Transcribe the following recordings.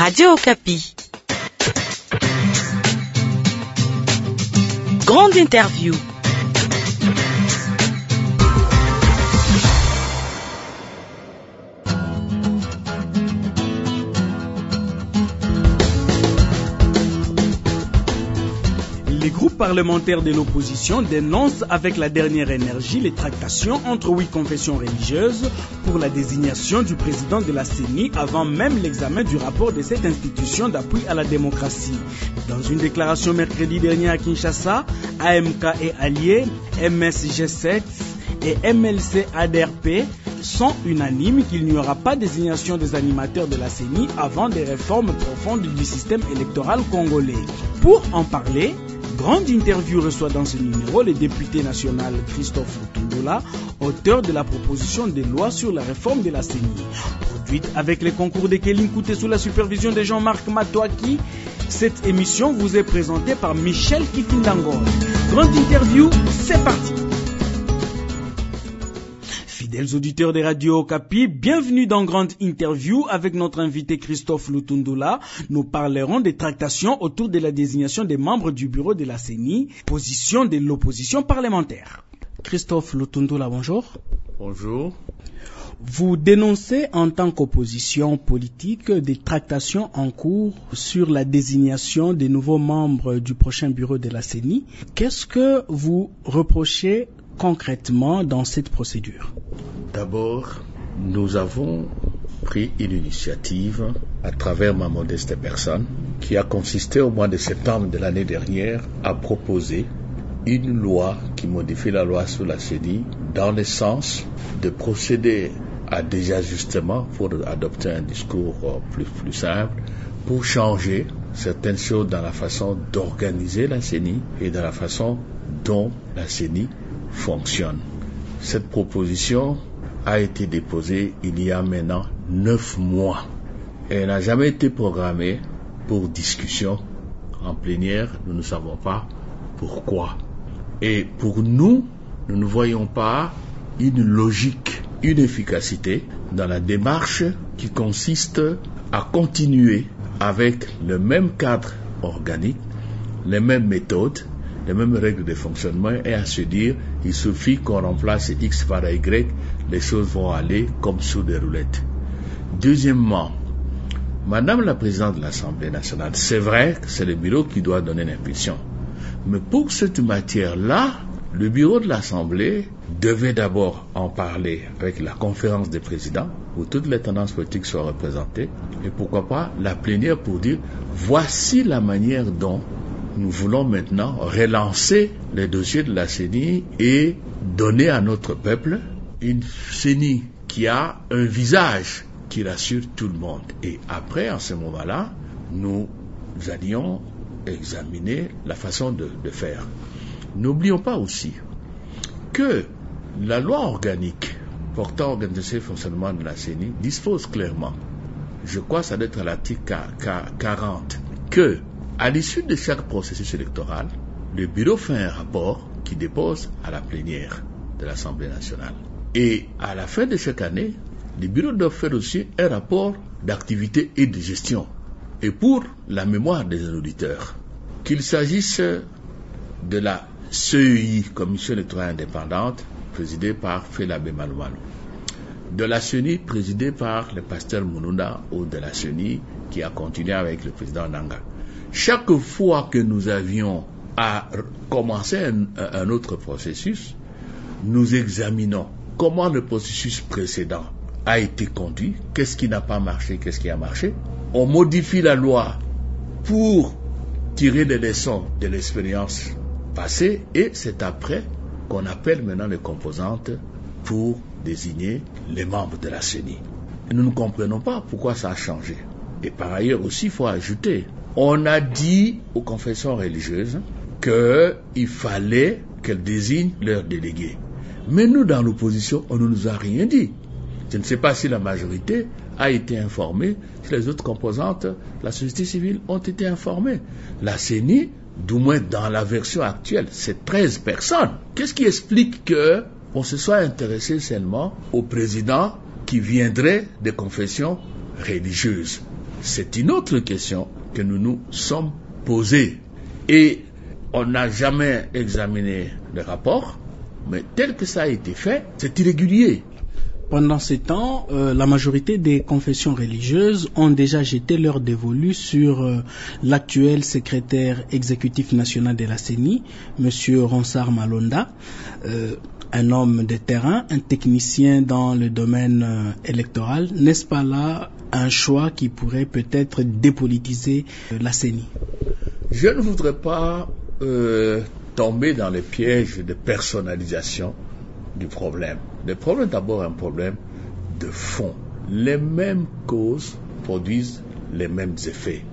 Radio Okapi. Grande interview. Les groupes parlementaires de l'opposition dénoncent avec la dernière énergie les tractations entre 8 confessions religieuses pour la désignation du président de la CENI avant même l'examen du rapport de cette institution d'appui à la démocratie. Dans une déclaration mercredi dernier à Kinshasa, AMK et alliés, MSG7 et MLC ADRP sont unanimes qu'il n'y aura pas désignation des animateurs de la CENI avant des réformes profondes du système électoral congolais. Pour en parler, Grande interview reçoit dans ce numéro le député national Christophe Lutundola, auteur de la proposition de loi sur la réforme de la CENI. Produite avec les concours de Kéline Kouté sous la supervision de Jean-Marc Matouaki, cette émission vous est présentée par Michel Kifindango. Grande interview, c'est parti. Fidèles auditeurs des radios Okapi, bienvenue dans Grande Interview avec notre invité Christophe Lutundola. Nous parlerons des tractations autour de la désignation des membres du bureau de la CENI, position de l'opposition parlementaire. Christophe Lutundola, bonjour. Bonjour. Vous dénoncez en tant qu'opposition politique des tractations en cours sur la désignation des nouveaux membres du prochain bureau de la CENI. Qu'est-ce que vous reprochez concrètement dans cette procédure? D'abord, nous avons pris une initiative à travers ma modeste personne qui a consisté au mois de septembre de l'année dernière à proposer une loi qui modifie la loi sur la CENI dans le sens de procéder à des ajustements pour adopter un discours plus simple, pour changer certaines choses dans la façon d'organiser la CENI et dans la façon dont la CENI fonctionne. Cette proposition a été déposée il y a maintenant 9 mois. Elle n'a jamais été programmée pour discussion en plénière. Nous ne savons pas pourquoi. Et pour nous, nous ne voyons pas une logique, une efficacité dans la démarche qui consiste à continuer avec le même cadre organique, les mêmes méthodes, les mêmes règles de fonctionnement et à se dire il suffit qu'on remplace X par Y, les choses vont aller comme sous des roulettes. Deuxièmement, Madame la Présidente de l'Assemblée nationale, c'est vrai que c'est le bureau qui doit donner l'impulsion. Mais pour cette matière-là, le bureau de l'Assemblée devait d'abord en parler avec la conférence des présidents, où toutes les tendances politiques soient représentées, et pourquoi pas la plénière pour dire voici la manière dont nous voulons maintenant relancer les dossiers de la CENI et donner à notre peuple une CENI qui a un visage qui rassure tout le monde. Et après, en ce moment-là, nous allions examiner la façon de faire. N'oublions pas aussi que la loi organique portant organisation et fonctionnement de la CENI dispose clairement, je crois que ça doit être à l'article 40, que à l'issue de chaque processus électoral, le bureau fait un rapport qui dépose à la plénière de l'Assemblée nationale. Et à la fin de chaque année, le bureau doit faire aussi un rapport d'activité et de gestion. Et pour la mémoire des auditeurs, qu'il s'agisse de la CEI, Commission électorale indépendante, présidée par Felabe Maloumalou, de la CENI, présidée par le pasteur Mounounda, ou de la CENI, qui a continué avec le président Nanga. Chaque fois que nous avions à commencer un autre processus, nous examinons comment le processus précédent a été conduit, qu'est-ce qui n'a pas marché, qu'est-ce qui a marché. On modifie la loi pour tirer des leçons de l'expérience passée et c'est après qu'on appelle maintenant les composantes pour désigner les membres de la CENI. Et nous ne comprenons pas pourquoi ça a changé. Et par ailleurs aussi, il faut ajouter, on a dit aux confessions religieuses qu'il fallait qu'elles désignent leurs délégués. Mais nous, dans l'opposition, on ne nous a rien dit. Je ne sais pas si la majorité a été informée, si les autres composantes de la société civile ont été informées. La CENI, du moins dans la version actuelle, c'est 13 personnes. Qu'est-ce qui explique qu'on se soit intéressé seulement au président qui viendrait des confessions religieuses? C'est une autre question que nous nous sommes posée. Et on n'a jamais examiné le rapport, mais tel que ça a été fait, c'est irrégulier. Pendant ces temps, la majorité des confessions religieuses ont déjà jeté leur dévolu sur l'actuel secrétaire exécutif national de la CENI, M. Ronsard Malonda, un homme de terrain, un technicien dans le domaine électoral. N'est-ce pas là un choix qui pourrait peut-être dépolitiser la CENI? Je ne voudrais pas tomber dans le piège de personnalisation du problème. Le problème est d'abord un problème de fond. Les mêmes causes produisent les mêmes effets.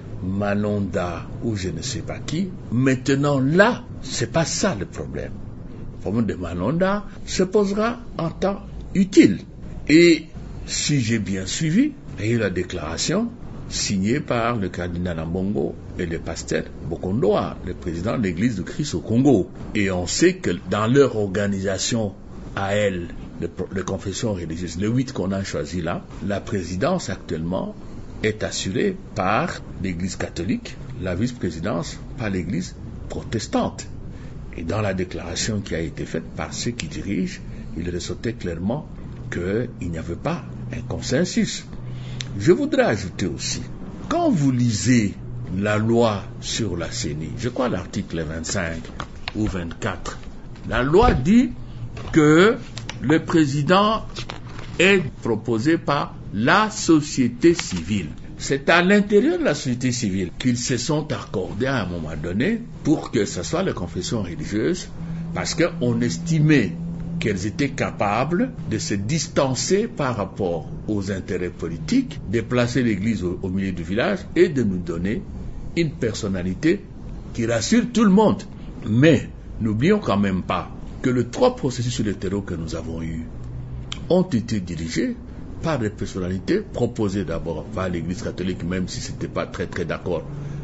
Malonda ou je ne sais pas qui. Maintenant là, c'est pas ça le problème. Le problème de Malonda se posera en temps utile. Et si j'ai bien suivi, il y a eu la déclaration signée par le cardinal Ambongo et le pasteur Bokondoa, le président de l'Église du Christ au Congo. Et on sait que dans leur organisation à elle, de confession religieuse, le 8 qu'on a choisi là, la présidence actuellement est assurée par l'Église catholique, la vice-présidence par l'Église protestante. Et dans la déclaration qui a été faite par ceux qui dirigent, il ressortait clairement qu'il n'y avait pas un consensus. Je voudrais ajouter aussi, quand vous lisez la loi sur la CENI, je crois l'article 25 ou 24, la loi dit que le président est proposé par la société civile. C'est à l'intérieur de la société civile qu'ils se sont accordés à un moment donné pour que ce soit les confessions religieuses, parce qu'on estimait qu'elles étaient capables de se distancer par rapport aux intérêts politiques, de placer l'Église au milieu du village et de nous donner une personnalité qui rassure tout le monde. Mais n'oublions quand même pas que les 3 processus électoraux que nous avons eus ont été dirigés par des personnalités proposées d'abord par l'Église catholique, même si ce n'était pas très d'accord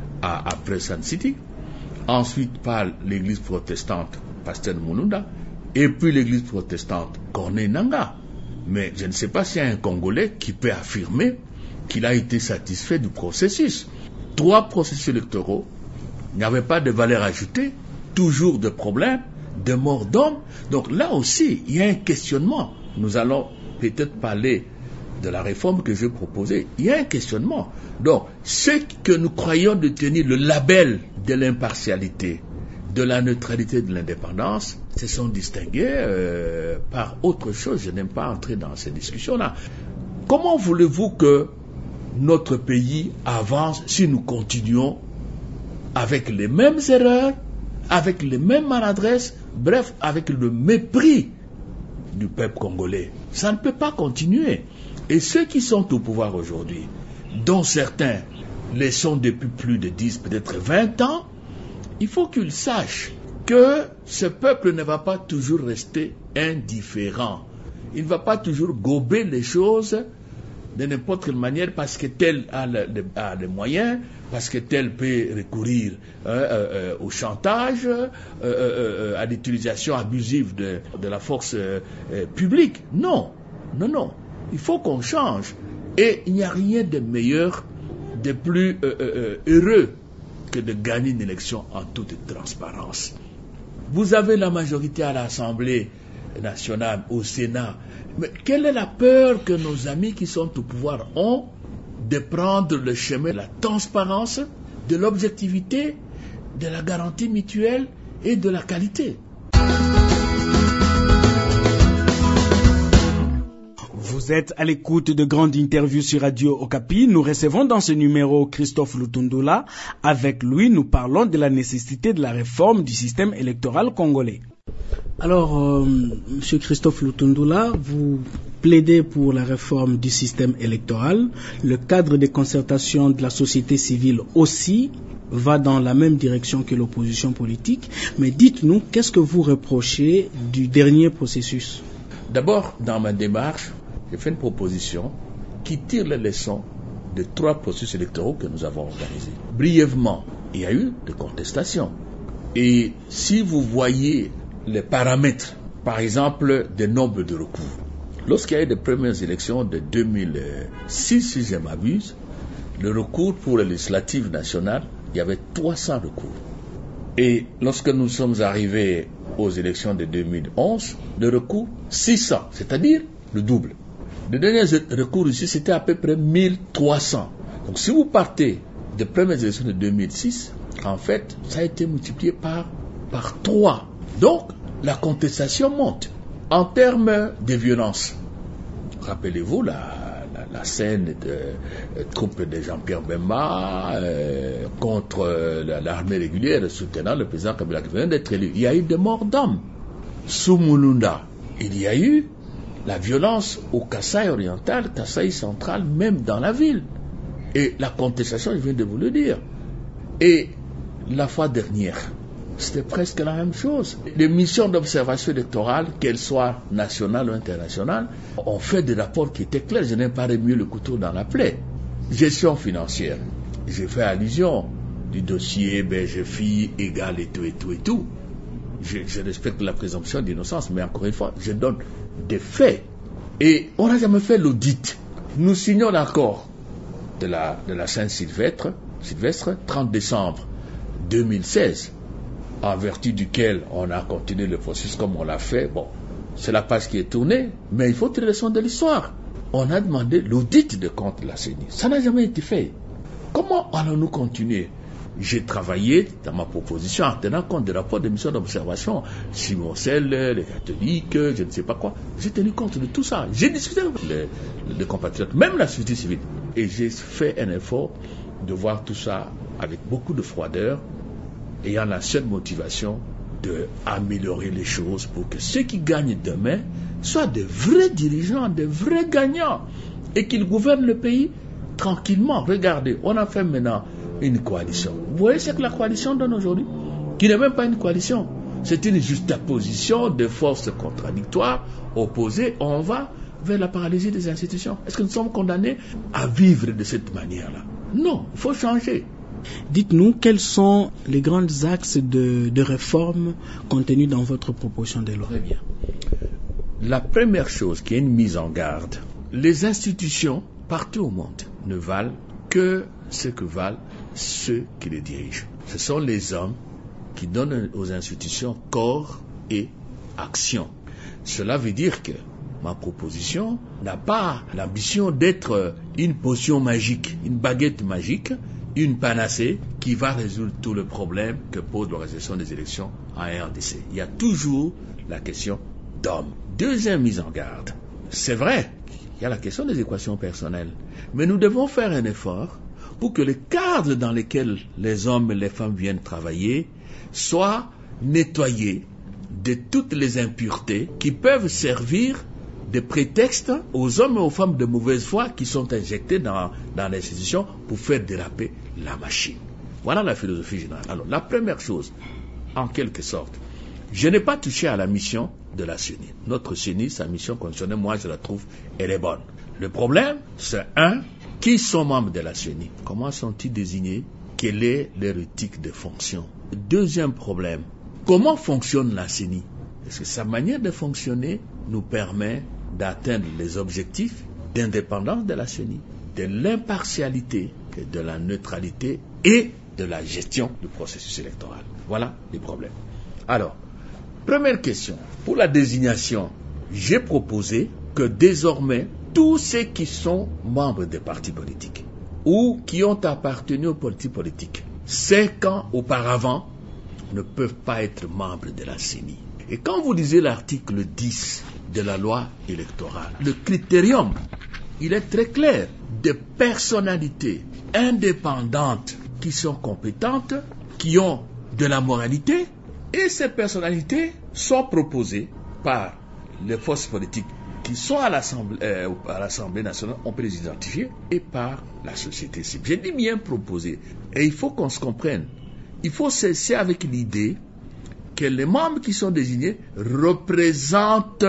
après Sun City, ensuite par l'Église protestante, Pasteur Mulunda, et puis l'Église protestante Corneille Nangaa. Mais je ne sais pas s'il y a un Congolais qui peut affirmer qu'il a été satisfait du processus. 3 processus électoraux, il n'y avait pas de valeur ajoutée, toujours de problèmes, de morts d'hommes. Donc là aussi, il y a un questionnement. Nous allons peut-être parler de la réforme que je proposais. Il y a un questionnement. Donc, ceux que nous croyons détenir le label de l'impartialité, de la neutralité, de l'indépendance, se sont distingués par autre chose. Je n'aime pas entrer dans ces discussions-là. Comment voulez-vous que notre pays avance si nous continuons avec les mêmes erreurs, avec les mêmes maladresses, bref, avec le mépris du peuple congolais? Ça ne peut pas continuer. Et ceux qui sont au pouvoir aujourd'hui, dont certains le sont depuis plus de 10, peut-être 20 ans, il faut qu'ils sachent que ce peuple ne va pas toujours rester indifférent. Il ne va pas toujours gober les choses de n'importe quelle manière parce que tel a les moyens, parce que tel peut recourir au chantage, à l'utilisation abusive de la force publique. Non. Il faut qu'on change. Et il n'y a rien de meilleur, de plus heureux que de gagner une élection en toute transparence. Vous avez la majorité à l'Assemblée nationale, au Sénat. Mais quelle est la peur que nos amis qui sont au pouvoir ont de prendre le chemin de la transparence, de l'objectivité, de la garantie mutuelle et de la qualité? Vous êtes à l'écoute de grandes interviews sur Radio Okapi. Nous recevons dans ce numéro Christophe Lutundula. Avec lui, nous parlons de la nécessité de la réforme du système électoral congolais. Alors, Monsieur Christophe Lutundula, vous plaidez pour la réforme du système électoral. Le cadre de concertation de la société civile aussi va dans la même direction que l'opposition politique. Mais dites-nous, qu'est-ce que vous reprochez du dernier processus? D'abord, dans ma démarche, j'ai fait une proposition qui tire les leçons des 3 processus électoraux que nous avons organisés. Brièvement, il y a eu des contestations. Et si vous voyez les paramètres, par exemple, des nombres de recours, lorsqu'il y a eu les premières élections de 2006, si je ne m'abuse, le recours pour les législatives nationales, il y avait 300 recours. Et lorsque nous sommes arrivés aux élections de 2011, le recours, 600, c'est-à-dire le double. Le dernier recours ici, c'était à peu près 1300. Donc si vous partez des premières élections de 2006, en fait, ça a été multiplié par 3. Donc, la contestation monte. En termes de violence, rappelez-vous la scène de troupes de Jean-Pierre Bemba contre l'armée régulière soutenant le président Kabila qui venait d'être élu. Il y a eu des morts d'hommes. Sous Mulunda, il y a eu la violence au Kasaï oriental, Kasaï central, même dans la ville. Et la contestation, je viens de vous le dire. Et la fois dernière, c'était presque la même chose. Les missions d'observation électorale, qu'elles soient nationales ou internationales, ont fait des rapports qui étaient clairs. Je n'ai pas remué le couteau dans la plaie. Gestion financière. J'ai fait allusion du dossier BGFI égal et tout. Je respecte la présomption d'innocence, mais encore une fois, je donne des faits. Et on n'a jamais fait l'audit. Nous signons l'accord de la Saint-Sylvestre, 30 décembre 2016, en vertu duquel on a continué le processus comme on l'a fait. Bon, c'est la page qui est tournée, mais il faut tirer leçon de l'histoire. On a demandé l'audit de compte de la CENI. Ça n'a jamais été fait. Comment allons-nous continuer? J'ai travaillé dans ma proposition en tenant compte des rapports de missions d'observation, Simon Sel, les catholiques, je ne sais pas quoi. J'ai tenu compte de tout ça. J'ai discuté avec les compatriotes, même la société civile. Et j'ai fait un effort de voir tout ça avec beaucoup de froideur, ayant la seule motivation d'améliorer les choses pour que ceux qui gagnent demain soient de vrais dirigeants, de vrais gagnants, et qu'ils gouvernent le pays tranquillement. Regardez, on a fait maintenant une coalition. Vous voyez ce que la coalition donne aujourd'hui? Qui n'est même pas une coalition. C'est une juxtaposition de forces contradictoires, opposées. On va vers la paralysie des institutions. Est-ce que nous sommes condamnés à vivre de cette manière-là? Non, il faut changer. Dites-nous, quels sont les grands axes de réforme contenus dans votre proposition de loi? Très bien. La première chose qui est une mise en garde, les institutions partout au monde ne valent que ce que valent ceux qui les dirigent. Ce sont les hommes qui donnent aux institutions corps et action. Cela veut dire que ma proposition n'a pas l'ambition d'être une potion magique, une baguette magique, une panacée qui va résoudre tous les problèmes que pose l'organisation des élections en RDC. Il y a toujours la question d'hommes. Deuxième mise en garde. C'est vrai, il y a la question des équations personnelles. Mais nous devons faire un effort pour que les cadres dans lesquels les hommes et les femmes viennent travailler soient nettoyés de toutes les impuretés qui peuvent servir de prétexte aux hommes et aux femmes de mauvaise foi qui sont injectés dans l'institution pour faire déraper la machine. Voilà la philosophie générale. Alors, la première chose, en quelque sorte, je n'ai pas touché à la mission de la CENI. Notre CENI, sa mission constitutionnelle, moi je la trouve, elle est bonne. Le problème, c'est qui sont membres de la CENI? Comment sont-ils désignés? Quelle est leur éthique de fonction? Deuxième problème, comment fonctionne la CENI? Est-ce que sa manière de fonctionner nous permet d'atteindre les objectifs d'indépendance de la CENI, de l'impartialité, de la neutralité et de la gestion du processus électoral? Voilà les problèmes. Alors, première question. Pour la désignation, j'ai proposé que désormais, tous ceux qui sont membres des partis politiques ou qui ont appartenu aux partis politiques 5 ans auparavant ne peuvent pas être membres de la CENI. Et quand vous lisez l'article 10 de la loi électorale, le critérium, il est très clair, des personnalités indépendantes qui sont compétentes, qui ont de la moralité, et ces personnalités sont proposées par les forces politiques qui sont à l'Assemblée nationale, on peut les identifier, et par la société civile. J'ai dit bien proposé. Et il faut qu'on se comprenne. Il faut cesser avec l'idée que les membres qui sont désignés représentent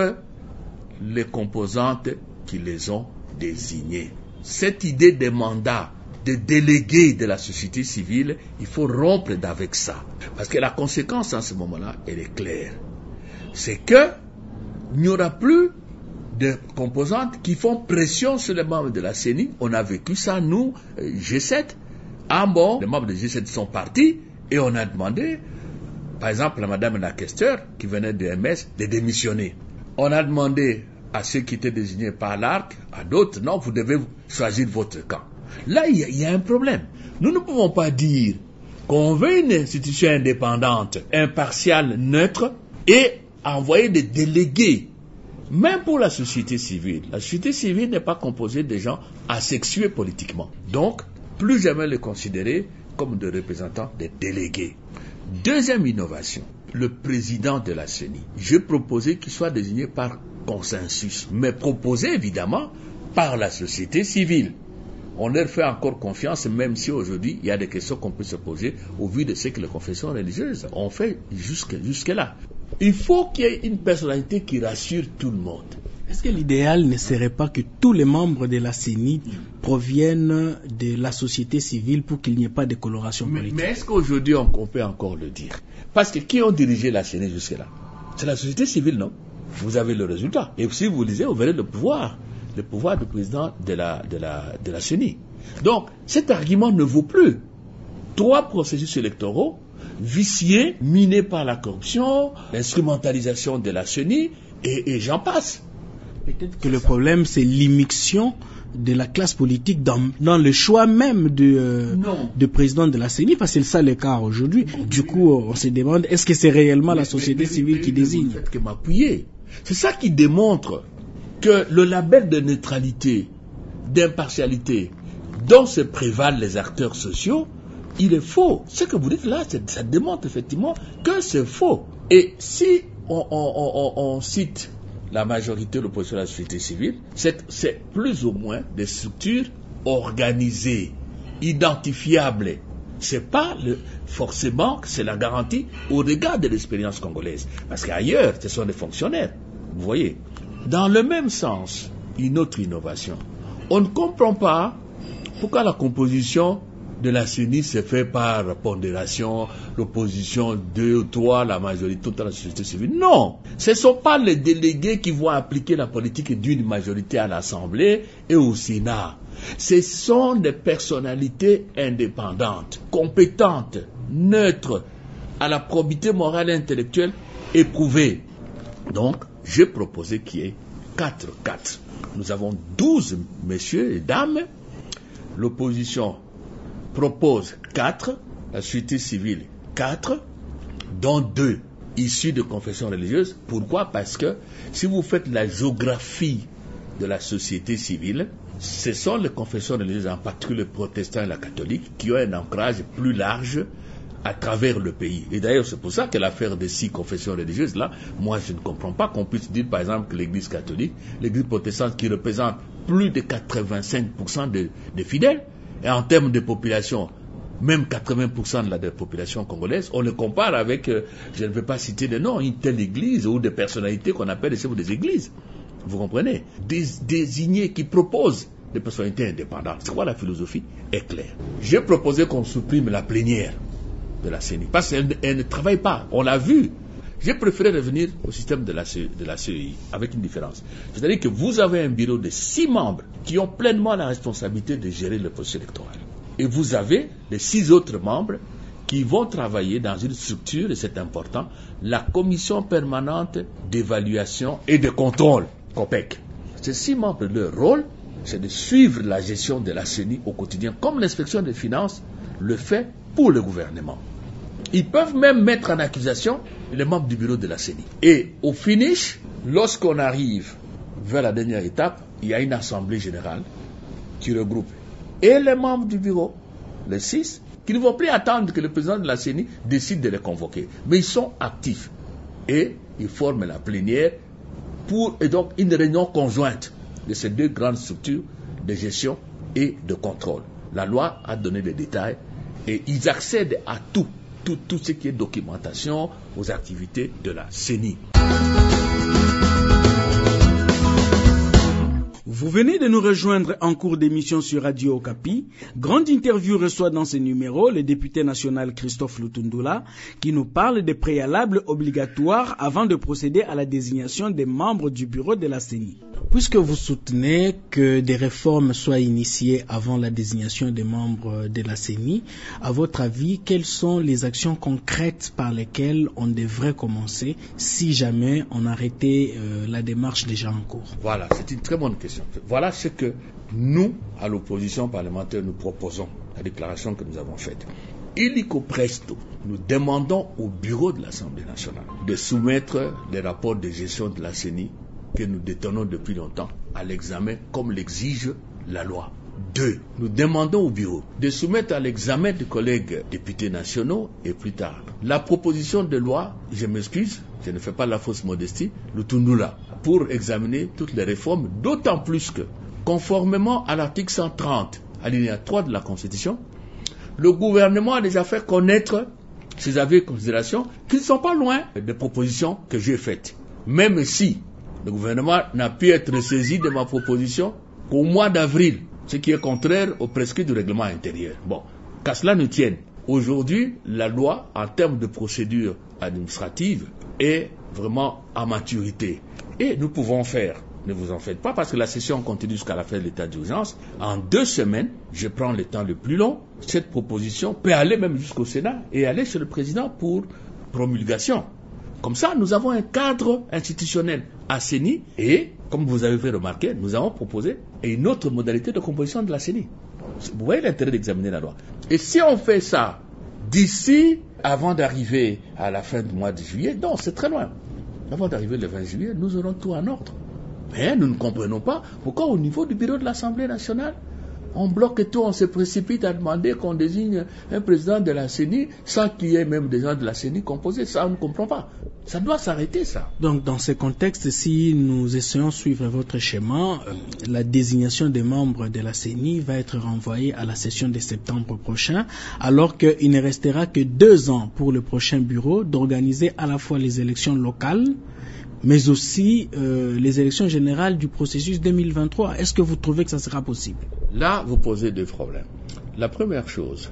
les composantes qui les ont désignés. Cette idée des mandats, de délégués de la société civile, il faut rompre avec ça. Parce que la conséquence en ce moment-là, elle est claire. C'est que il n'y aura plus des composantes qui font pression sur les membres de la CENI. On a vécu ça, nous, G7. Les membres de G7 sont partis et on a demandé, par exemple, à Mme Nakester, qui venait de MS, de démissionner. On a demandé à ceux qui étaient désignés par l'ARC, à d'autres, non, vous devez choisir votre camp. Là, il y a un problème. Nous ne pouvons pas dire qu'on veut une institution indépendante, impartiale, neutre, et envoyer des délégués. Même pour la société civile n'est pas composée de gens asexués politiquement. Donc, plus jamais les considérer comme des représentants des délégués. Deuxième innovation, le président de la CENI. Je proposais qu'il soit désigné par consensus, mais proposé évidemment par la société civile. On leur fait encore confiance, même si aujourd'hui il y a des questions qu'on peut se poser au vu de ce que les confessions religieuses ont fait jusque-là. Il faut qu'il y ait une personnalité qui rassure tout le monde. Est-ce que l'idéal ne serait pas que tous les membres de la CENI proviennent de la société civile pour qu'il n'y ait pas de coloration politique? Mais est-ce qu'aujourd'hui on peut encore le dire? Parce que qui ont dirigé la CENI jusque-là? C'est la société civile, non? Vous avez le résultat. Et si vous lisez, vous verrez le pouvoir du président de la CENI. Donc, cet argument ne vaut plus. 3 processus électoraux viciés, minés par la corruption, l'instrumentalisation de la CENI, et j'en passe. Peut-être que le problème, c'est l'immixtion de la classe politique dans le choix même de président de la CENI, parce que c'est ça le cas aujourd'hui. Du coup, on se demande, est-ce que c'est réellement la société civile qui désigne? C'est ça qui démontre que le label de neutralité, d'impartialité, dont se prévalent les acteurs sociaux, il est faux. Ce que vous dites là, ça démontre effectivement que c'est faux. Et si on cite la majorité de l'opposition de la société civile, c'est plus ou moins des structures organisées, identifiables. C'est pas forcément que c'est la garantie au regard de l'expérience congolaise. Parce qu'ailleurs, ce sont des fonctionnaires. Vous voyez. Dans le même sens, une autre innovation. On ne comprend pas pourquoi la composition de la CENI se fait par pondération, l'opposition 2 ou 3, la majorité toute la société civile. Non, ce ne sont pas les délégués qui vont appliquer la politique d'une majorité à l'Assemblée et au Sénat. Ce sont des personnalités indépendantes, compétentes, neutres, à la probité morale et intellectuelle éprouvée. Donc, j'ai proposé qu'il y ait 4. Nous avons 12 messieurs et dames. L'opposition propose 4, la société civile 4, dont 2 issus de confessions religieuses. Pourquoi? Parce que si vous faites la géographie de la société civile, ce sont les confessions religieuses, en particulier les protestants et la catholique, qui ont un ancrage plus large à travers le pays. Et d'ailleurs, c'est pour ça que l'affaire des 6 confessions religieuses, là, moi je ne comprends pas qu'on puisse dire, par exemple, que l'église catholique, l'église protestante qui représente plus de 85% des fidèles, et en termes de population, même 80% de la population congolaise, on le compare avec, je ne vais pas citer des noms, une telle église ou des personnalités qu'on appelle les chefs des églises. Vous comprenez? Désignés qui proposent des personnalités indépendantes. C'est quoi la philosophie? Est claire. J'ai proposé qu'on supprime la plénière de la CENI, parce qu'elle ne travaille pas. On l'a vu. J'ai préféré revenir au système de la CEI, avec une différence. C'est-à-dire que vous avez un bureau de 6 membres qui ont pleinement la responsabilité de gérer le processus électoral. Et vous avez les 6 autres membres qui vont travailler dans une structure, et c'est important, la commission permanente d'évaluation et de contrôle, COPEC. Ces 6 membres, leur rôle, c'est de suivre la gestion de la CENI au quotidien, comme l'inspection des finances le fait pour le gouvernement. Ils peuvent même mettre en accusation les membres du bureau de la CENI. Et au finish, lorsqu'on arrive vers la dernière étape, il y a une assemblée générale qui regroupe et les membres du bureau, les 6, qui ne vont plus attendre que le président de la CENI décide de les convoquer. Mais ils sont actifs. Et ils forment la plénière et donc une réunion conjointe de ces 2 grandes structures de gestion et de contrôle. La loi a donné les détails et ils accèdent à tout ce qui est documentation aux activités de la CENI. Vous venez de nous rejoindre en cours d'émission sur Radio Okapi. Grande interview reçoit dans ce numéro le député national Christophe Lutundula qui nous parle des préalables obligatoires avant de procéder à la désignation des membres du bureau de la CENI. Puisque vous soutenez que des réformes soient initiées avant la désignation des membres de la CENI, à votre avis, quelles sont les actions concrètes par lesquelles on devrait commencer si jamais on arrêtait la démarche déjà en cours? Voilà, c'est une très bonne question. Voilà ce que nous, à l'opposition parlementaire, nous proposons, la déclaration que nous avons faite. Illico presto, nous demandons au bureau de l'Assemblée nationale de soumettre les rapports de gestion de la CENI que nous détenons depuis longtemps à l'examen comme l'exige la loi. 2. Nous demandons au bureau de soumettre à l'examen des collègues députés nationaux et plus tard la proposition de loi, je m'excuse, je ne fais pas la fausse modestie, Lutundula, pour examiner toutes les réformes, d'autant plus que, conformément à l'article 130, alinéa 3 de la Constitution, le gouvernement a déjà fait connaître ses avis et considérations qui ne sont pas loin des propositions que j'ai faites. Même si le gouvernement n'a pu être saisi de ma proposition qu'au mois d'avril, ce qui est contraire au prescrit du règlement intérieur. Bon, qu'à cela ne tienne, aujourd'hui, la loi, en termes de procédure administrative, est vraiment à maturité. Et nous pouvons faire, ne vous en faites pas, parce que la session continue jusqu'à la fin de l'état d'urgence. En 2 semaines, je prends le temps le plus long, cette proposition peut aller même jusqu'au Sénat et aller chez le président pour promulgation. Comme ça, nous avons un cadre institutionnel à CENI et, comme vous avez fait remarquer, nous avons proposé une autre modalité de composition de la CENI. Vous voyez l'intérêt d'examiner la loi. Et si on fait ça d'ici, avant d'arriver à la fin du mois de juillet, non, c'est très loin. Avant d'arriver le 20 juillet, nous aurons tout en ordre. Mais nous ne comprenons pas pourquoi au niveau du bureau de l'Assemblée nationale, on bloque tout, on se précipite à demander qu'on désigne un président de la CENI sans qu'il y ait même des gens de la CENI composés. Ça, on ne comprend pas. Ça doit s'arrêter, ça. Donc, dans ce contexte, si nous essayons de suivre votre schéma, la désignation des membres de la CENI va être renvoyée à la session de septembre prochain, alors qu'il ne restera que 2 ans pour le prochain bureau d'organiser à la fois les élections locales, mais aussi les élections générales du processus 2023. Est-ce que vous trouvez que ça sera possible? Là, vous posez 2 problèmes. La première chose,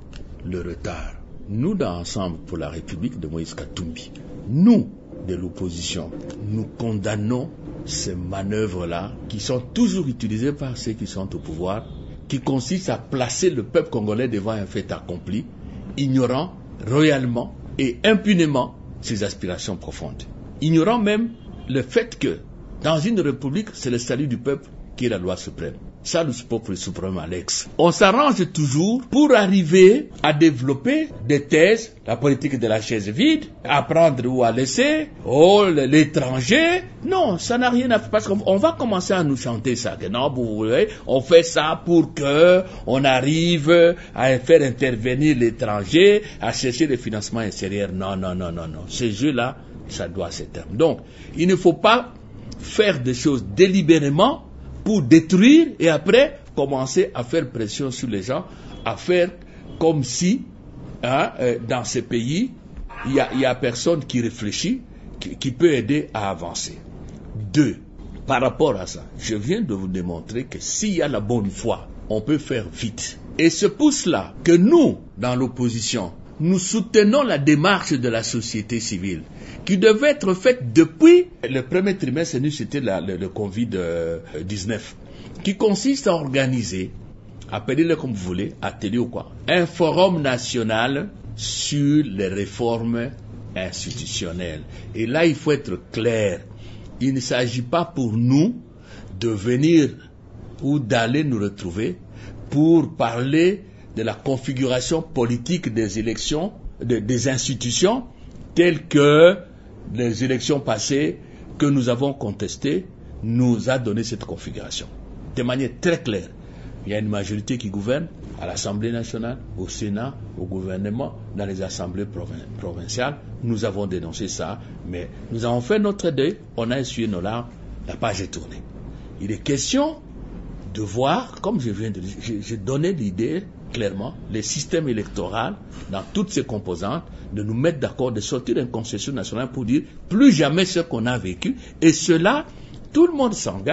le retard. Nous, dans Ensemble pour la République de Moïse Katumbi, nous, de l'opposition, nous condamnons ces manœuvres-là qui sont toujours utilisées par ceux qui sont au pouvoir, qui consistent à placer le peuple congolais devant un fait accompli, ignorant royalement et impunément ses aspirations profondes. Ignorant même le fait que, dans une république, c'est le salut du peuple qui est la loi suprême. Salus populi suprême Alex. On s'arrange toujours pour arriver à développer des thèses, la politique de la chaise vide, à prendre ou à laisser, l'étranger. Non, ça n'a rien à faire, parce qu'on va commencer à nous chanter ça. Que non, vous voyez, on fait ça pour que on arrive à faire intervenir l'étranger, à chercher le financement extérieur. Non. Ce jeu-là, ça doit s'éteindre. Donc, il ne faut pas faire des choses délibérément pour détruire et après commencer à faire pression sur les gens, à faire comme si dans ces pays, il y a personne qui réfléchit, qui peut aider à avancer. 2. Par rapport à ça, je viens de vous démontrer que s'il y a la bonne foi, on peut faire vite. Et c'est pour cela que nous, dans l'opposition, nous soutenons la démarche de la société civile qui devait être faite depuis le premier trimestre, c'était le Covid-19, qui consiste à organiser, appelez-le comme vous voulez, atelier ou quoi, un forum national sur les réformes institutionnelles. Et là, il faut être clair. Il ne s'agit pas pour nous de venir ou d'aller nous retrouver pour parler de la configuration politique des élections, des institutions, telles que les élections passées que nous avons contestées nous a donné cette configuration. De manière très claire, il y a une majorité qui gouverne à l'Assemblée nationale, au Sénat, au gouvernement, dans les assemblées provinciales. Nous avons dénoncé ça, mais nous avons fait notre deuil, on a essuyé nos larmes, la page est tournée. Il est question de voir, comme je viens de dire, j'ai donné l'idée clairement, les systèmes électoraux, dans toutes ses composantes, de nous mettre d'accord, de sortir d'une constitution nationale pour dire plus jamais ce qu'on a vécu. Et cela, tout le monde s'engage,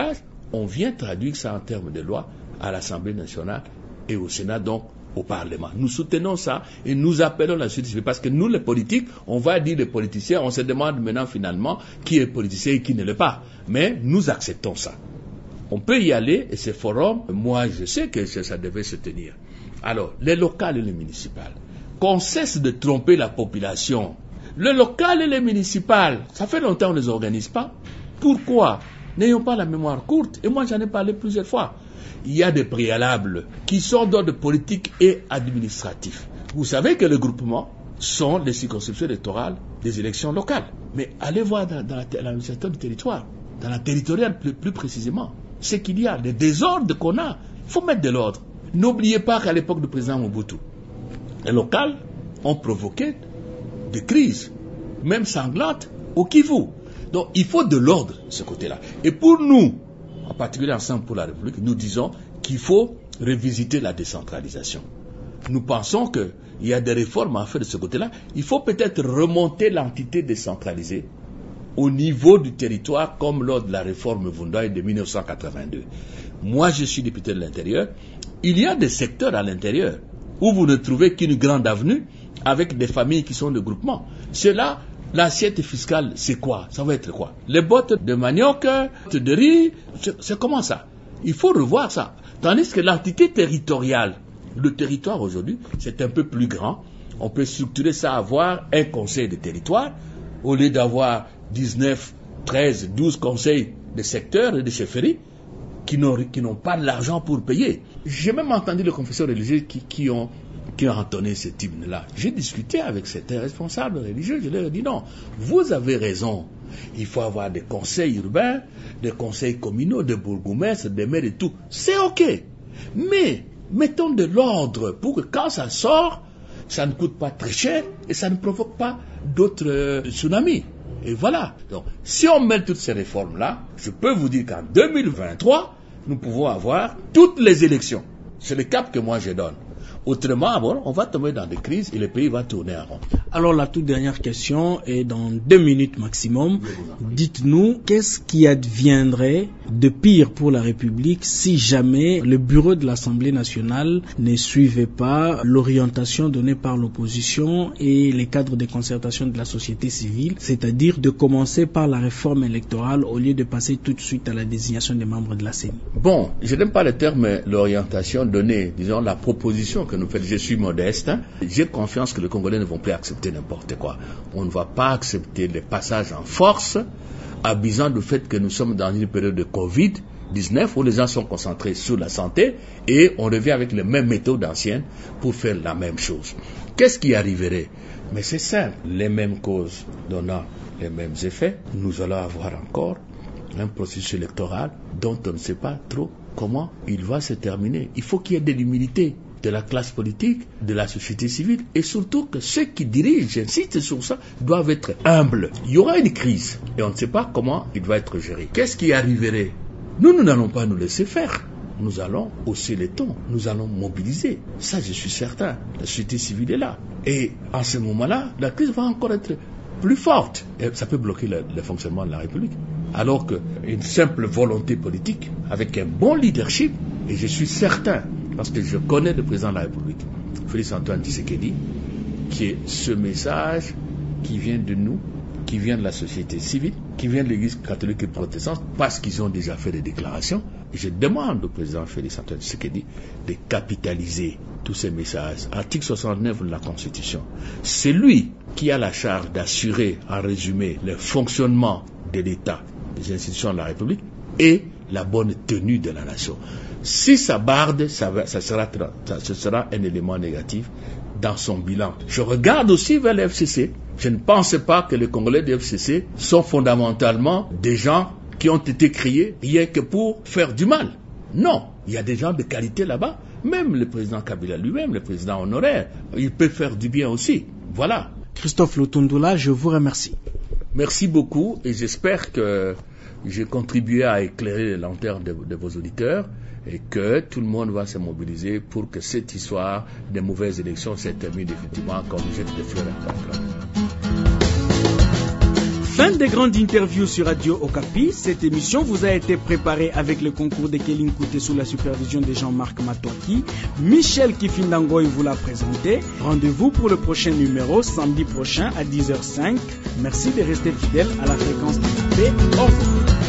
on vient traduire ça en termes de loi à l'Assemblée nationale et au Sénat, donc au Parlement. Nous soutenons ça et nous appelons la société civile parce que nous, les politiques, on va dire les politiciens, on se demande maintenant finalement qui est politicien et qui ne l'est pas. Mais nous acceptons ça. On peut y aller et ces forums, moi je sais que ça devait se tenir. Alors, les locales et les municipales, qu'on cesse de tromper la population. Le local et les municipales, ça fait longtemps qu'on ne les organise pas. Pourquoi? N'ayons pas la mémoire courte. Et moi j'en ai parlé plusieurs fois. Il y a des préalables qui sont d'ordre politique et administratif. Vous savez que les groupements sont les circonscriptions électorales des élections locales. Mais allez voir dans l'administration du territoire, dans la territoriale plus précisément, ce qu'il y a, les désordres qu'on a. Il faut mettre de l'ordre. N'oubliez pas qu'à l'époque du président Mobutu, les locales ont provoqué des crises, même sanglantes, au Kivu. Donc il faut de l'ordre de ce côté-là. Et pour nous, en particulier Ensemble pour la République, nous disons qu'il faut revisiter la décentralisation. Nous pensons qu'il y a des réformes à faire de ce côté-là. Il faut peut-être remonter l'entité décentralisée au niveau du territoire, comme lors de la réforme Vundaï de 1982. Moi, je suis député de l'intérieur. Il y a des secteurs à l'intérieur où vous ne trouvez qu'une grande avenue avec des familles qui sont de groupement. Cela, l'assiette fiscale, c'est quoi? Ça va être quoi? Les bottes de manioc, de riz, c'est comment ça? Il faut revoir ça. Tandis que l'entité territoriale, le territoire aujourd'hui, c'est un peu plus grand. On peut structurer ça, avoir un conseil de territoire, au lieu d'avoir 19, 13, 12 conseils de secteur et de chefferie qui n'ont pas de l'argent pour payer. J'ai même entendu les confesseurs religieux qui ont entonné ce hymne-là. J'ai discuté avec certains responsables religieux, je leur ai dit non, vous avez raison. Il faut avoir des conseils urbains, des conseils communaux, des bourgmestres, des maires et tout. C'est ok. Mais mettons de l'ordre pour que quand ça sort, ça ne coûte pas très cher et ça ne provoque pas d'autres tsunamis. Et voilà. Donc, si on met toutes ces réformes-là, je peux vous dire qu'en 2023, nous pouvons avoir toutes les élections. C'est le cap que moi je donne. Autrement, bon, on va tomber dans des crises et le pays va tourner en rond. Alors la toute dernière question est dans 2 minutes maximum. Dites-nous, qu'est-ce qui adviendrait de pire pour la République si jamais le bureau de l'Assemblée nationale ne suivait pas l'orientation donnée par l'opposition et les cadres de concertation de la société civile, c'est-à-dire de commencer par la réforme électorale au lieu de passer tout de suite à la désignation des membres de la CENI? Bon, je n'aime pas le terme l'orientation donnée, disons la proposition que nous faisons. Je suis modeste, hein. J'ai confiance que les Congolais ne vont plus accepter n'importe quoi. On ne va pas accepter les passages en force, abusant du fait que nous sommes dans une période de Covid-19 où les gens sont concentrés sur la santé et on revient avec les mêmes méthodes anciennes pour faire la même chose. Qu'est-ce qui arriverait? Mais c'est simple, les mêmes causes donnant les mêmes effets, nous allons avoir encore un processus électoral dont on ne sait pas trop comment il va se terminer. Il faut qu'il y ait de l'humilité de la classe politique, de la société civile, et surtout que ceux qui dirigent, j'insiste sur ça, doivent être humbles. Il y aura une crise, et on ne sait pas comment il va être géré. Qu'est-ce qui arriverait? Nous n'allons pas nous laisser faire. Nous allons hausser les tons, nous allons mobiliser. Ça, je suis certain. La société civile est là. Et en ce moment-là, la crise va encore être plus forte. Et ça peut bloquer le fonctionnement de la République. Alors qu'une simple volonté politique, avec un bon leadership, et je suis certain, parce que je connais le président de la République, Félix Antoine Tshisekedi, qui est ce message qui vient de nous, qui vient de la société civile, qui vient de l'Église catholique et protestante, parce qu'ils ont déjà fait des déclarations. Et je demande au président Félix Antoine Tshisekedi de capitaliser tous ces messages. Article 69 de la Constitution. C'est lui qui a la charge d'assurer, en résumé, le fonctionnement de l'État, des institutions de la République et la bonne tenue de la nation. Si ça barde, ce sera un élément négatif dans son bilan. Je regarde aussi vers le FCC. Je ne pense pas que les Congolais du FCC sont fondamentalement des gens qui ont été créés rien que pour faire du mal. Non, il y a des gens de qualité là-bas. Même le président Kabila lui-même, le président honoraire, il peut faire du bien aussi. Voilà. Christophe Lutundula, je vous remercie. Merci beaucoup et j'espère que j'ai contribué à éclairer les lanternes de vos auditeurs et que tout le monde va se mobiliser pour que cette histoire des mauvaises élections se termine définitivement comme jette de fleurs à la. Fin des grandes interviews sur Radio Okapi, cette émission vous a été préparée avec le concours de Kéline Kouté sous la supervision de Jean-Marc Matouaki. Michel Kifindangoy vous l'a présenté. Rendez-vous pour le prochain numéro samedi prochain à 10h05. Merci de rester fidèle à la fréquence de la paix. Au revoir.